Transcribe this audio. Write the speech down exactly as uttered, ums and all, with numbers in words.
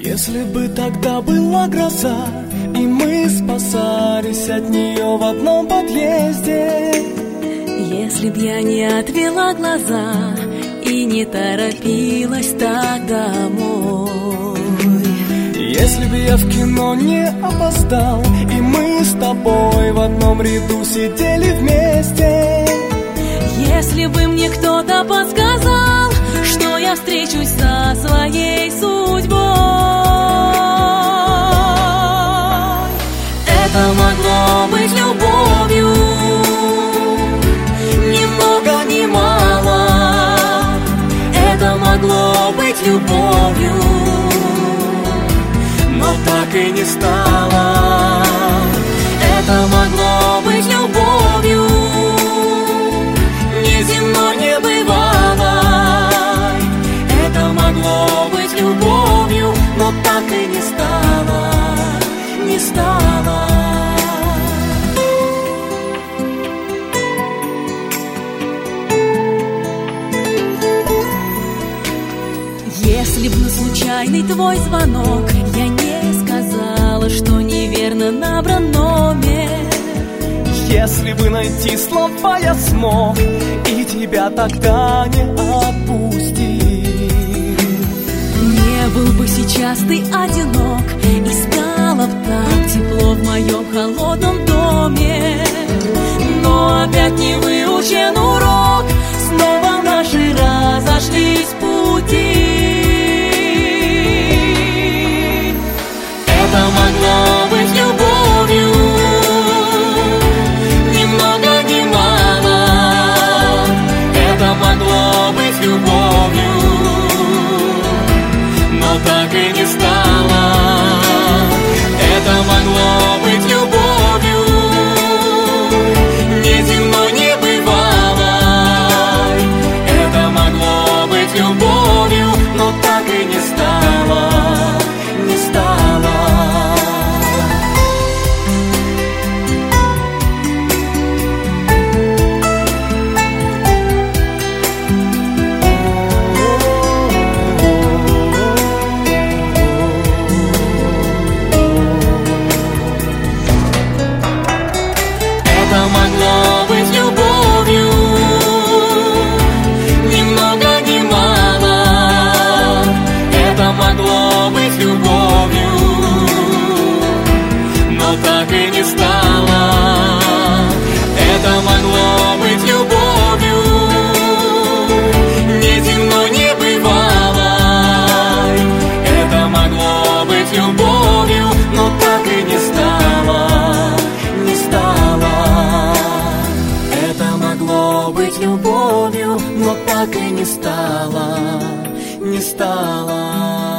Если бы тогда была гроза, и мы спасались от нее в одном подъезде, если б я не отвела глаза и не торопилась так домой, если б я в кино не опоздал, и мы с тобой в одном ряду сидели вместе, если бы мне кто-то подсказал, что я встречусь со своей судьбой, это могло быть любовью, ни много ни мало. Это могло быть любовью, но так и не стало. это могло быть любовью, неземной, небывалой. Это могло быть любовью, но так и не стало, не стало. если б на случайный твой звонок я не сказала, что неверно набран номер, если бы найти слова я смог и тебя тогда не отпустил, не был бы сейчас ты одинок и стало б так тепло в моем холодном доме. Но опять не выучен урок, снова наши разошлись пути. Это могло быть любовью, ни много ни мало. Это могло быть любовью, но так и не стало. Это могло быть любовью, неземной, небывалой. Это могло быть любовью, но так и не стало, не стало. Это могло быть любовью, ни много ни мало. Это могло быть любовью, но так и не стало. Это могло быть любовью, неземной, небывалой. Это могло быть любовью, но так и не стало, не стало. Это могло быть любовью, но так и не стало, не стало.